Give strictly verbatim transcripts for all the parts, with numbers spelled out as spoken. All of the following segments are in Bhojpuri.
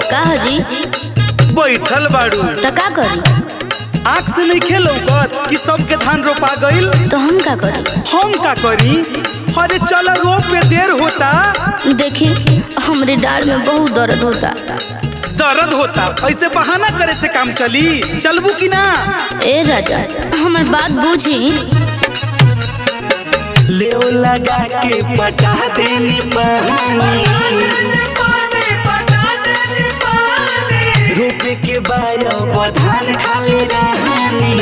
का हजी बैठल बाड़ू तो का करी? आँख से नहीं खेलो कि सबके धान रोपा गईल। तो हम का करी? हम का करी? अरे चल रोप में देर होता। देखी हमरे डाढ़ में बहुत दर्द होता। दर्द होता ऐसे बहाना करे से काम चली? चलबू की ना? ए राजा हमार बात बूझी। ले लगा के पटा देनी पानी, रोपे के बाद धान खाली रहनी।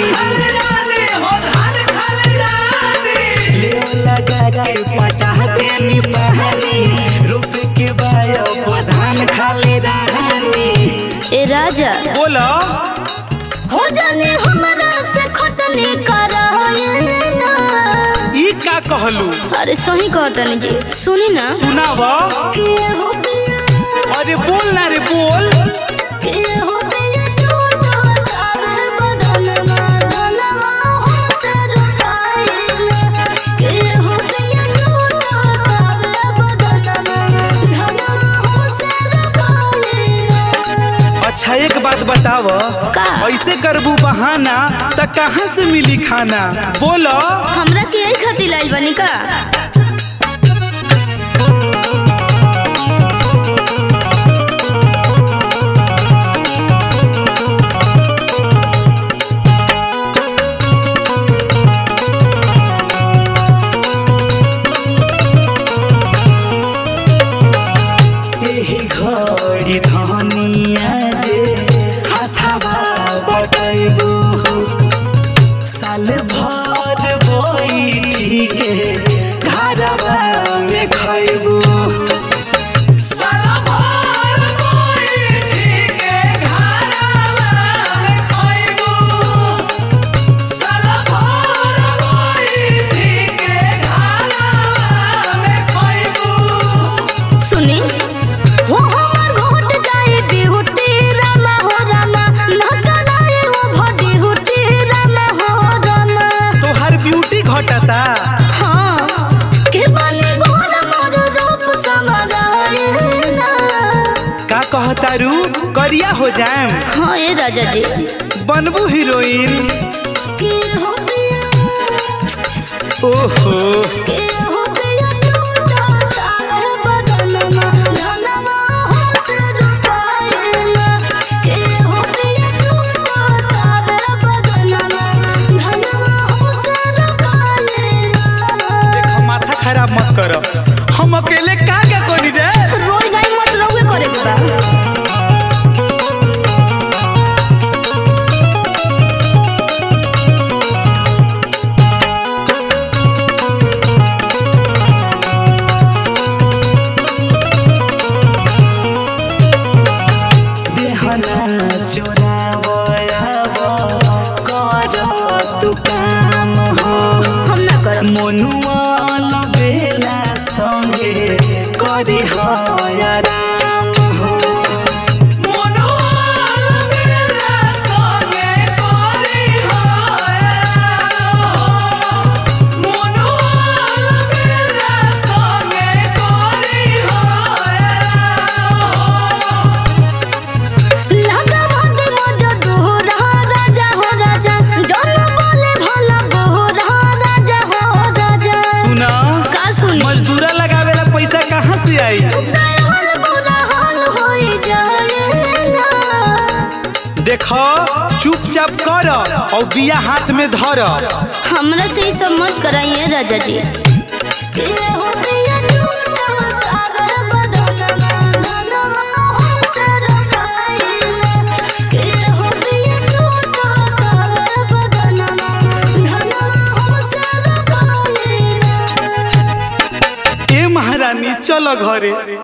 ले लगा के पटा देनी पानी, रोपे के बाद धान खाली रहनी। ए राजा बोलो हो जाने हमरा से खटनी करायना। ई का कहलू? अरे सही कहतनी जी, सुनी ना। सुनाव। के हो पिया, अरे बोल ना रे बोल। के हो पिया टूटा तारे बदनमा धनमा हमसे रुकायना। के हो पिया टूटा तारे बदनमा धनमा हमसे रुकायना। अच्छा एक बात बताव, का? ऐसे करबू बहाना त कहाँ से मिली खाना? बोलो। हमरा के यही खातिर लाइल बनी का? एही घड़ी धनिया जे हाथवा बटैबू, साल भर बैठी के घरवा में खैबू। साल भर बैठी के घरवा में खैबू। साल भर बैठी के घरवा में खैबू। सुनी हो हमर घोट जाए बिहुटी रामा हो रामा नकनाए हो भडी हुटी रामा हो रामा। तोहर ब्यूटी घटता। हाँ के बने गोर मोर रूप समागायना। का कहतारू? करिया हो जाएम? हाँ ए राजा जी। बनबू हीरोइन? के हो पिया, ओहो के हो पिया टूटा तारे बदनमा धनमा हमसे रुकायना। के हो पिया टूटा तारे बदनमा धनमा हमसे रुकायना। देखो माथा खराब मत करो, हम अकेले का क्या करी रे? रोई गाई मत रहुए करे के बा। देहना चोरावयाव कर तू काम हो, हम ना करब। मनुआ बेला संगे करी हयाराम हो। मनुआ बेला संगे करी हयाराम हो। मनुआ बेला संगे करी हयाराम हो। लगा भट मज दोहरा राजा हो राजा जन बोले भला बोहरा राजा हो राजा। सुना का सुनी? मजदूरा लगावेला पैसा कहाँ से आई? हाल बुरा हाल होई जाएना। देखो चुपचाप कर और बिया हाथ में धर। हमरा से ई सब मत कराइए राजा जी। के हो पिया टूटा तारे बदनमा धनमा हमसे रुकायना। के हो पिया टूटा तारे बदनमा धनमा हमसे रुकायना। ए महारानी चलो घरे।